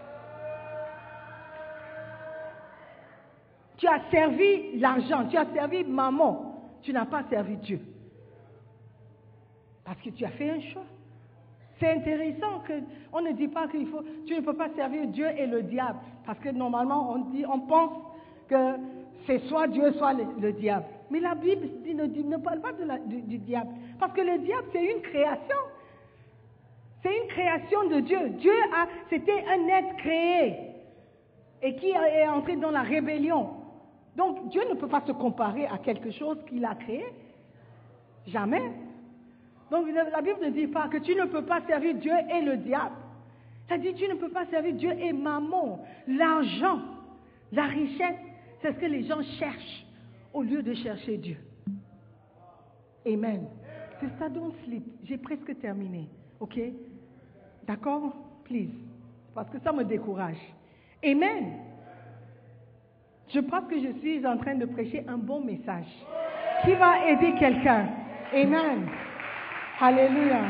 Tu as servi l'argent, tu as servi Mammon, tu n'as pas servi Dieu. Parce que tu as fait un choix. C'est intéressant qu'on ne dit pas qu'il faut, tu ne peux pas servir Dieu et le diable. Parce que normalement, on, dit, on pense que c'est soit Dieu, soit le, le diable. Mais la Bible dit, ne, dit, ne parle pas de la, du, du diable. Parce que le diable, c'est une création. C'est une création de Dieu. Dieu, a, c'était un être créé et qui est entré dans la rébellion. Donc, Dieu ne peut pas se comparer à quelque chose qu'il a créé. Jamais. Donc, la Bible ne dit pas que tu ne peux pas servir Dieu et le diable. Ça dit, tu ne peux pas servir Dieu et Mammon. L'argent, la richesse, c'est ce que les gens cherchent au lieu de chercher Dieu. Amen. C'est ça, don't sleep. J'ai presque terminé. OK? D'accord? Please. Parce que ça me décourage. Amen. Je pense que je suis en train de prêcher un bon message qui va aider quelqu'un. Amen. Alléluia.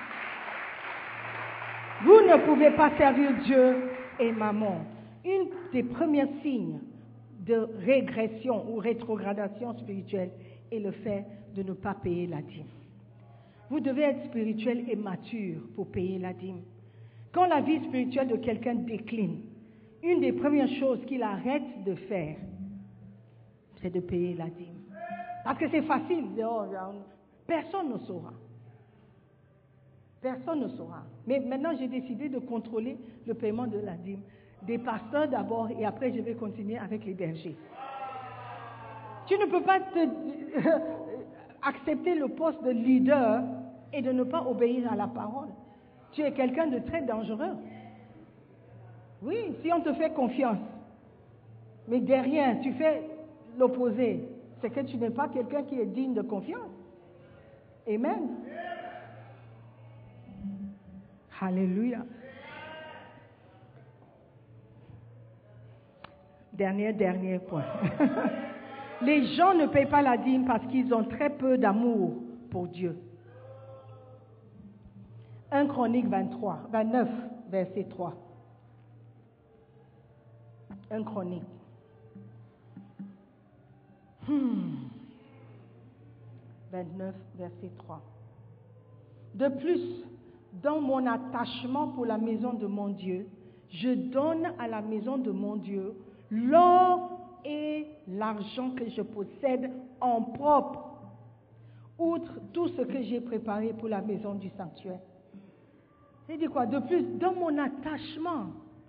Vous ne pouvez pas servir Dieu et Mammon. Une des premiers signes de régression ou rétrogradation spirituelle est le fait de ne pas payer la dîme. Vous devez être spirituel et mature pour payer la dîme. Quand la vie spirituelle de quelqu'un décline, une des premières choses qu'il arrête de faire, c'est de payer la dîme. Parce que c'est facile. Oh, personne ne saura. Personne ne saura. Mais maintenant, j'ai décidé de contrôler le paiement de la dîme. Des pasteurs d'abord, et après, je vais continuer avec les bergers. Tu ne peux pas te, accepter le poste de leader et de ne pas obéir à la parole. Tu es quelqu'un de très dangereux. Oui, si on te fait confiance, mais derrière, tu fais l'opposé, c'est que tu n'es pas quelqu'un qui est digne de confiance. Amen. Alléluia. Dernier, dernier point. Les gens ne payent pas la dîme parce qu'ils ont très peu d'amour pour Dieu. un Chronique vingt-trois, vingt-neuf, verset trois. un Chronique. Hmm. vingt-neuf, verset trois. De plus, dans mon attachement pour la maison de mon Dieu, je donne à la maison de mon Dieu l'or et l'argent que je possède en propre, outre tout ce que j'ai préparé pour la maison du sanctuaire. Il dit quoi? De plus, dans mon attachement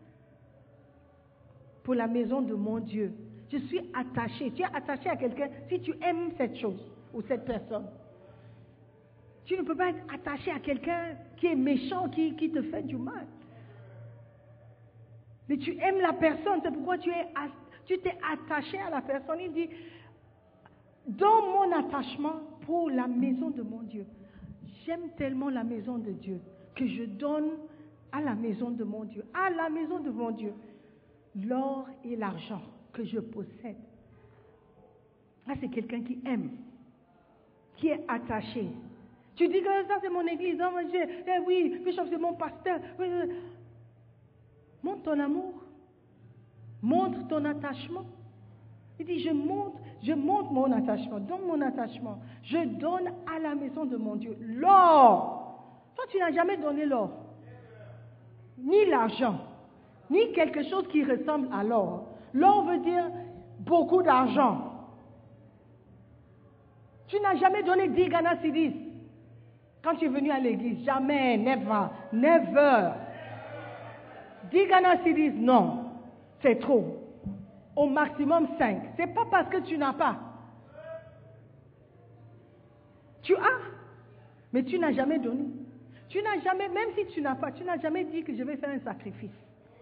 pour la maison de mon Dieu, je suis attaché. Tu es attaché à quelqu'un si tu aimes cette chose ou cette personne. Tu ne peux pas être attaché à quelqu'un qui est méchant, qui, qui te fait du mal. Mais tu aimes la personne, c'est pourquoi tu es, tu t'es attaché à la personne. Il dit, dans mon attachement pour la maison de mon Dieu, j'aime tellement la maison de Dieu que je donne à la maison de mon Dieu, à la maison de mon Dieu, l'or et l'argent que je possède. Là, c'est quelqu'un qui aime, qui est attaché. Tu dis que ça, c'est mon église. Non, eh oui, Bishop, c'est mon pasteur. Montre ton amour. Montre ton attachement. Il dit, je montre, je montre mon attachement. Dans mon attachement, je donne à la maison de mon Dieu l'or. Toi, tu n'as jamais donné l'or. Ni l'argent. Ni quelque chose qui ressemble à l'or. L'or veut dire beaucoup d'argent. Tu n'as jamais donné dix Ghana cedis quand tu es venu à l'église. Jamais, never, never. dix Ghana cedis, non. C'est trop. Au maximum cinq. C'est pas parce que tu n'as pas. Tu as, mais tu n'as jamais donné. Tu n'as jamais, même si tu n'as pas, tu n'as jamais dit que je vais faire un sacrifice.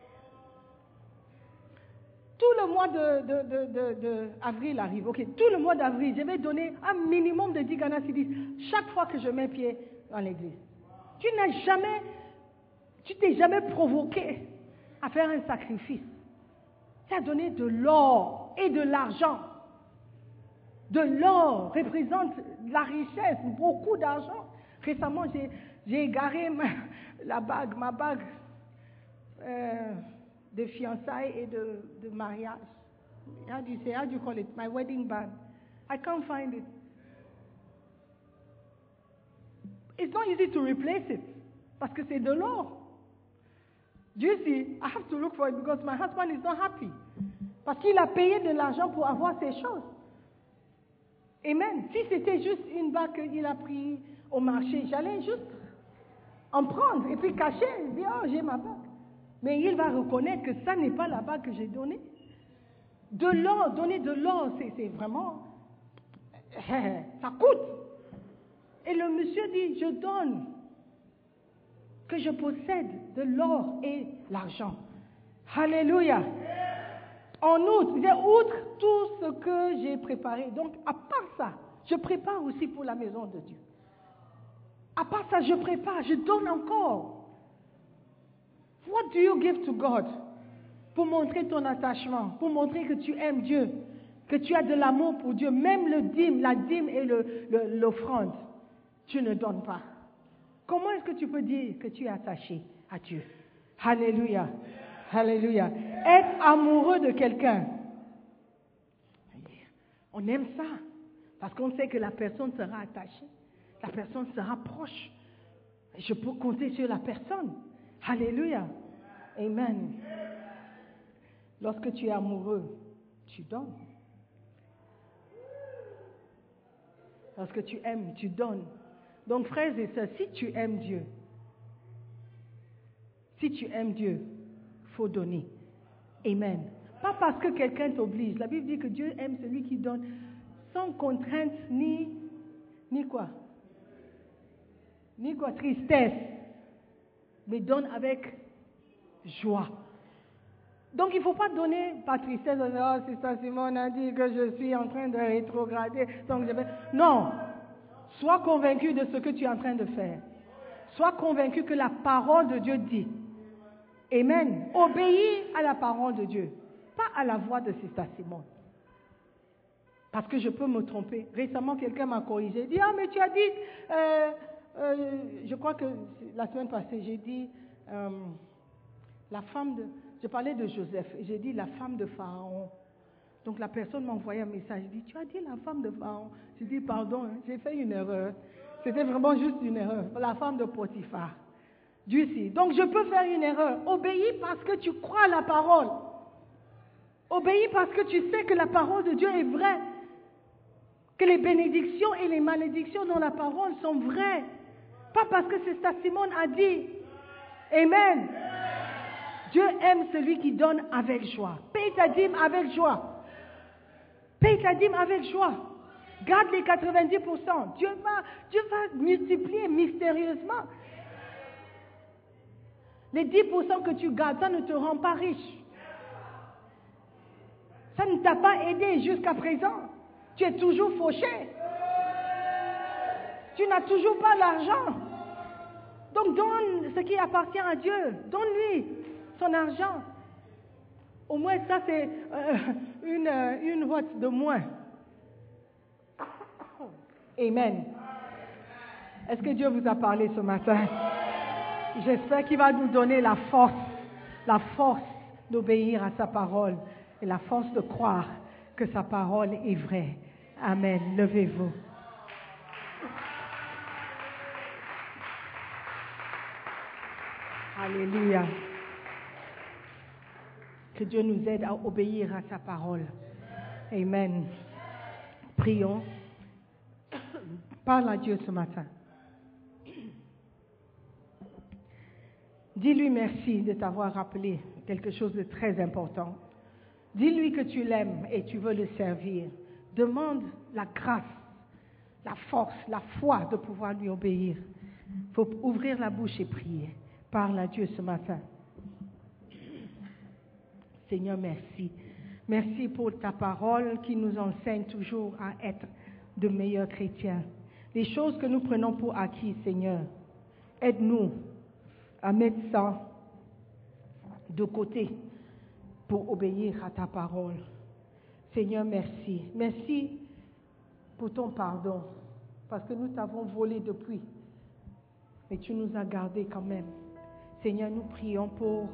Tout le mois de, de, de, de, de avril arrive. Ok, tout le mois d'avril, je vais donner un minimum de dix Ghana cedis chaque fois que je mets pied dans l'église. Tu n'as jamais, tu t'es jamais provoqué à faire un sacrifice. Tu as donné de l'or et de l'argent. De l'or représente la richesse, beaucoup d'argent. Récemment, j'ai, j'ai égaré ma, la bague, ma bague. Euh, de fiançailles et de, de mariage. How do you say, how do you call it? My wedding band. I can't find it. It's not easy to replace it. Parce que c'est de l'or. Do you see? I have to look for it because my husband is not happy. Parce qu'il a payé de l'argent pour avoir ces choses. Amen. Si c'était juste une bague qu'il a pris au marché, j'allais juste en prendre et puis cacher et dire, oh, j'ai ma bague. Mais il va reconnaître que ça n'est pas la bague que j'ai donnée. De l'or, donner de l'or, c'est, c'est vraiment... ça coûte. Et le monsieur dit, je donne que je possède de l'or et l'argent. Alléluia. En outre, il dit, outre tout ce que j'ai préparé. Donc, à part ça, je prépare aussi pour la maison de Dieu. À part ça, je prépare, je donne encore. What do you give to God? Pour montrer ton attachement, pour montrer que tu aimes Dieu, que tu as de l'amour pour Dieu. Même le dîme, la dîme et le, le, l'offrande, tu ne donnes pas. Comment est-ce que tu peux dire que tu es attaché à Dieu? Alléluia. Alléluia. Être amoureux de quelqu'un. On aime ça. Parce qu'on sait que la personne sera attachée. La personne sera proche. Et je peux compter sur la personne. Alléluia. Amen. Lorsque tu es amoureux, tu donnes. Lorsque tu aimes, tu donnes. Donc, frères et sœurs, si tu aimes Dieu, si tu aimes Dieu, il faut donner. Amen. Pas parce que quelqu'un t'oblige. La Bible dit que Dieu aime celui qui donne sans contrainte ni, ni quoi? Ni quoi? Tristesse. Mais donne avec joie. Donc il ne faut pas donner par tristesse. Oh, c'est ça, Simone a dit que je suis en train de rétrograder. Donc je vais... Non. Sois convaincu de ce que tu es en train de faire. Sois convaincu que la parole de Dieu dit. Amen. Obéis à la parole de Dieu. pas à la voix de Sister Simone. Parce que je peux me tromper. Récemment, quelqu'un m'a corrigé. Il dit, ah, mais tu as dit, euh, euh, je crois que la semaine passée, j'ai dit, euh, la femme de, je parlais de Joseph, et j'ai dit la femme de Pharaon. Donc la personne m'a envoyé un message, il dit, tu as dit la femme de Pharaon. J'ai dit, pardon, hein, j'ai fait une erreur. C'était vraiment juste une erreur. La femme de Potiphar. Dieu sait. Donc je peux faire une erreur. Obéis parce que tu crois à la parole. Obéis parce que tu sais que la parole de Dieu est vraie. Que les bénédictions et les malédictions dans la parole sont vraies. Pas parce que c'est ça Simone a dit. Amen. Dieu aime celui qui donne avec joie. Paye ta dîme avec joie. Paye ta dîme avec joie. Garde les quatre-vingt-dix pour cent. Dieu va, Dieu va multiplier mystérieusement. Les dix pour cent que tu gardes, ça ne te rend pas riche. Ça ne t'a pas aidé jusqu'à présent. Tu es toujours fauché. Tu n'as toujours pas l'argent. Donc donne ce qui appartient à Dieu. Donne-lui son argent. Au moins ça c'est euh, une, une vote de moins. Amen. Est-ce que Dieu vous a parlé ce matin? J'espère qu'il va nous donner la force, la force d'obéir à sa parole et la force de croire que sa parole est vraie. Amen. Levez-vous. Alléluia. Que Dieu nous aide à obéir à sa parole. Amen. Prions. Parle à Dieu ce matin. Dis-lui merci de t'avoir rappelé quelque chose de très important. Dis-lui que tu l'aimes et tu veux le servir. Demande la grâce, la force, la foi de pouvoir lui obéir. Il faut ouvrir la bouche et prier. Parle à Dieu ce matin. Seigneur, merci. Merci pour ta parole qui nous enseigne toujours à être de meilleurs chrétiens. Les choses que nous prenons pour acquis, Seigneur, aide-nous à mettre ça de côté pour obéir à ta parole. Seigneur, merci. Merci pour ton pardon, parce que nous t'avons volé depuis, mais tu nous as gardés quand même. Seigneur, nous prions pour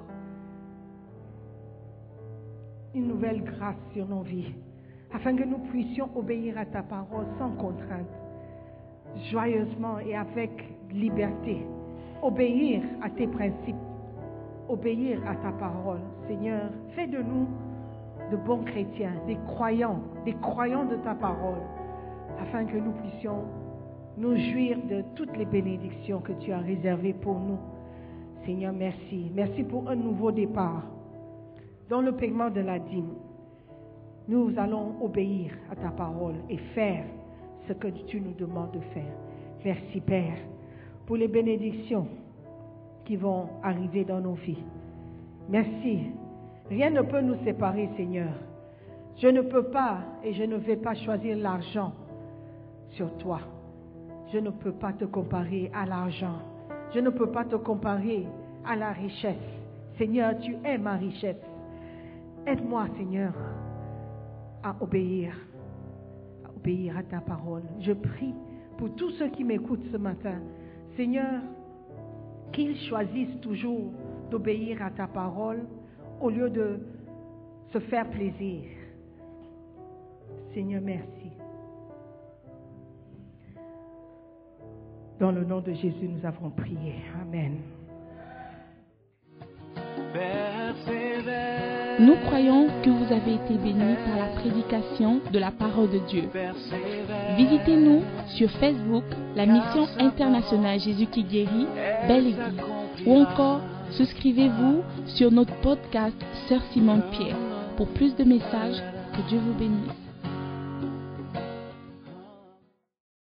une nouvelle grâce sur nos vies, afin que nous puissions obéir à ta parole sans contrainte, joyeusement et avec liberté. Obéir à tes principes, obéir à ta parole. Seigneur, fais de nous de bons chrétiens, des croyants, des croyants de ta parole, afin que nous puissions nous jouir de toutes les bénédictions que tu as réservées pour nous. Seigneur, merci. Merci pour un nouveau départ. Dans le paiement de la dîme, nous allons obéir à ta parole et faire ce que tu nous demandes de faire. Merci, Père, pour les bénédictions qui vont arriver dans nos vies. Merci. Rien ne peut nous séparer, Seigneur. Je ne peux pas et je ne vais pas choisir l'argent sur toi. Je ne peux pas te comparer à l'argent. Je ne peux pas te comparer à la richesse. Seigneur, tu es ma richesse. Aide-moi, Seigneur, à obéir, à obéir à ta parole. Je prie pour tous ceux qui m'écoutent ce matin. Seigneur, qu'ils choisissent toujours d'obéir à ta parole au lieu de se faire plaisir. Seigneur, merci. Dans le nom de Jésus, nous avons prié. Amen. Nous croyons que vous avez été bénis par la prédication de la parole de Dieu. Visitez-nous sur Facebook, la mission internationale Jésus qui guérit, Belle Église. Ou encore, souscrivez-vous sur notre podcast Sœur Simone Pierre. Pour plus de messages, que Dieu vous bénisse.